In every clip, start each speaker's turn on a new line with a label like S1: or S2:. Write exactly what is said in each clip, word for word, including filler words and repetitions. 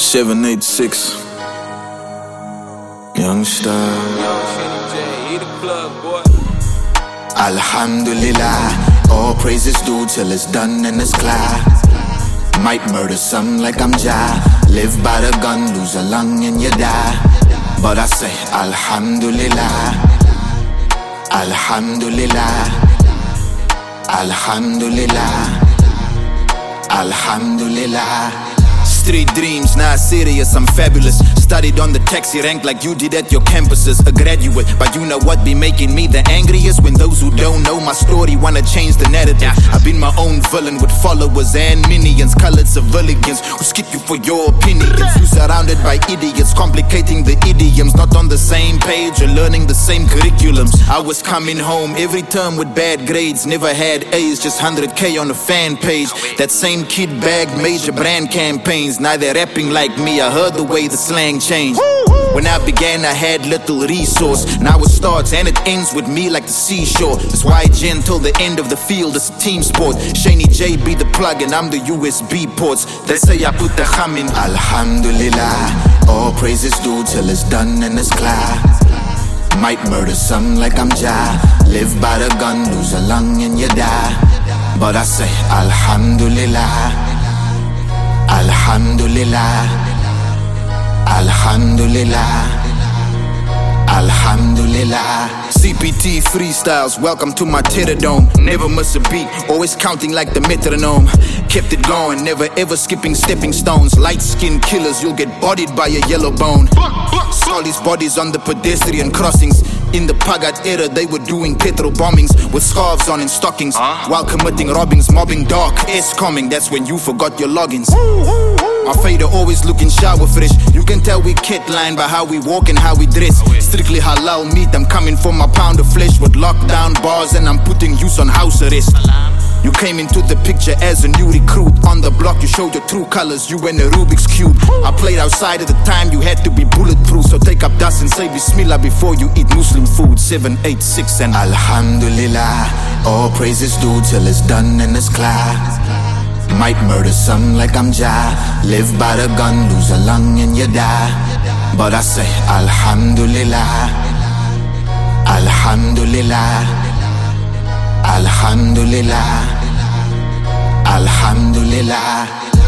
S1: seven eight six Young Star. Alhamdulillah, all praises due till it's done and it's clear. Might murder some like I'm Jah. Live by the gun, lose a lung and you die. But I say Alhamdulillah, Alhamdulillah, Alhamdulillah, Alhamdulillah. Street dreams, not serious, I'm fabulous. Studied on the taxi rank like you did at your campuses. A graduate, but you know what be making me the angriest? When those who don't know my story wanna change the narrative. I've been my own villain with followers and minions, colored civilians who skip you for your opinions. You surrounded by idiots, complicating the idioms, not on the same page or learning the same curriculums. I was coming home every term with bad grades, never had A's, just one hundred K on the fan page. That same kid bagged major brand campaigns. Now they're rapping like me, I heard the way the slang changed. When I began I had little resource. Now it starts and it ends with me like the seashore. That's why Jen till the end of the field is a team sport. Shaney J be the plug and I'm the U S B ports. They say I put the kham in. Alhamdulillah, all praises due till it's done and it's clear. Might murder some like I'm Jah. Live by the gun, lose a lung and you die. But I say Alhamdulillah, Alhamdulillah, Alhamdulillah, Alhamdulillah. C P T freestyles, welcome to my terror dome. Never miss a beat, always counting like the metronome. Kept it going, never ever skipping stepping stones. Light skinned killers, you'll get bodied by a yellow bone. Saw these bodies on the pedestrian crossings. In the Pagat era, they were doing petrol bombings with scarves on and stockings, huh? While committing robbings, mobbing dark. S coming, that's when you forgot your logins. My fader always looking shower fresh. You can tell we cat line by how we walk and how we dress. Strictly halal meat, I'm coming for my pound of flesh. With lockdown bars and I'm putting use on house arrest. You came into the picture as a new recruit. On the block you showed your true colors, you and a Rubik's Cube. I played outside at the time, you had to be bulletproof. So take up dust and say Bismillah before you eat Muslim food. Seven eight six and Alhamdulillah, all praises due till it's done and it's clear. Might murder some like I'm Jah. Live by the gun, lose a lung and you die. But I say Alhamdulillah, Alhamdulillah, Alhamdulillah, Alhamdulillah,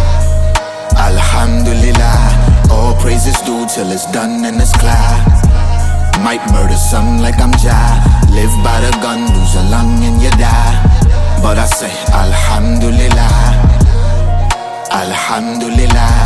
S1: Alhamdulillah, all praises due till it's done and it's clear. Might murder some like I'm Jah. Live by the gun, lose a lung and you die. But I say Alhamdulillah, Alhamdulillah,